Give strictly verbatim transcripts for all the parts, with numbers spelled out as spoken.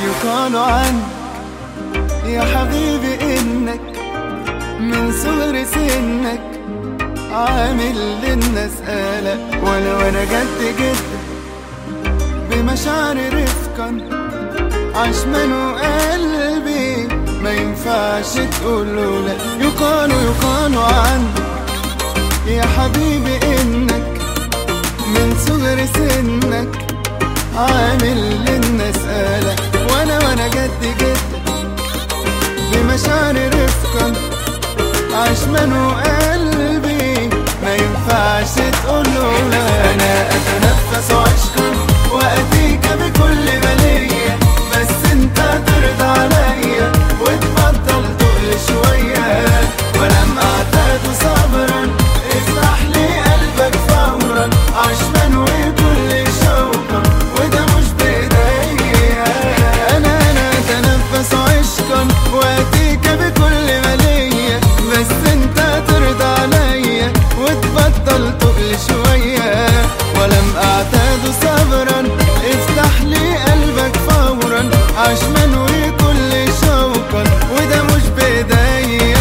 يقال عنك يا حبيبي إنك من صغر سنك عامل للناس قلق، وانا وانا جد جد بمشاعر رفقا عشمان وقلبي ما ينفعش تقوله لا. يقال يقال عنك يا حبيبي إنك من صغر سنك عامل للناس قلق، وانا وانا جد جد بمشاعر رفقا عشمان وقلبي ما ينفعش تقوله لا. انا اتنفس عشقا واتيك بكل بلية، بس انت ترضى عليا وتبطل تقل شوية. ولم اعتاد صبرا افتح لي قلبك فورا عشمان وكل شوقا وده مش بايديا. انا انا اتنفس عشقا واتيك بكل بلية، بس انت ترضى عليا وتبطل تقل شوية. ولم اعتاد صبرا افتح لي قلبك فورا عشمان وكل شوقا وده مش بايديا.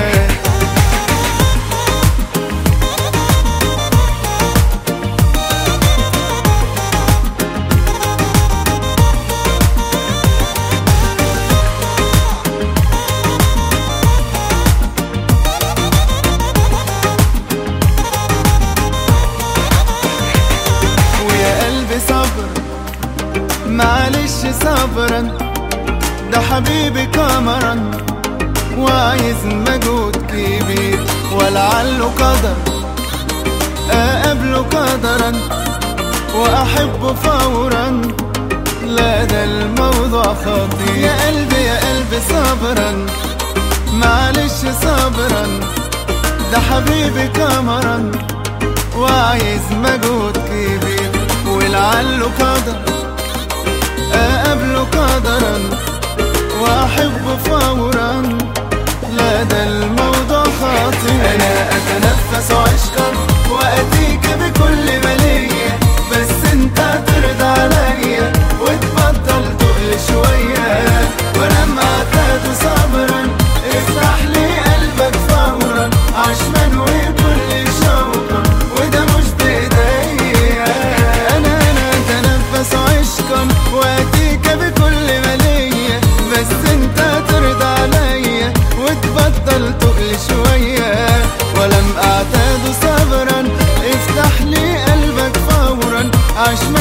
صبر معلش صبرا ده حبيبي قمرا وعايز مجهود كبير، ولعله قدر اقابله قدرا واحبه فورا. لا ده الموضوع خطير يا قلبي يا قلبي صبرا معلش صبرا ده حبيبي قمرا وعايز مجهود كبير، ولعله قدر اقابله قدرا واحبه فورا. لا ده الموضوع خطير. انا اتنفس عشقا واتيك بكل بلية، بس انت ترضى عليا وتبطل تقل شوية. ولما اعتاد صبرا افتح لي قلبك فورا عشمان وكل شوقا وده مش بايديا. انا انا اتنفس عشقا واتيك بكل بلية، بس انت ترضى عليا وتبطل تقل شوية. ولم اعتاد صبرا افتح لي قلبك فورا عشمان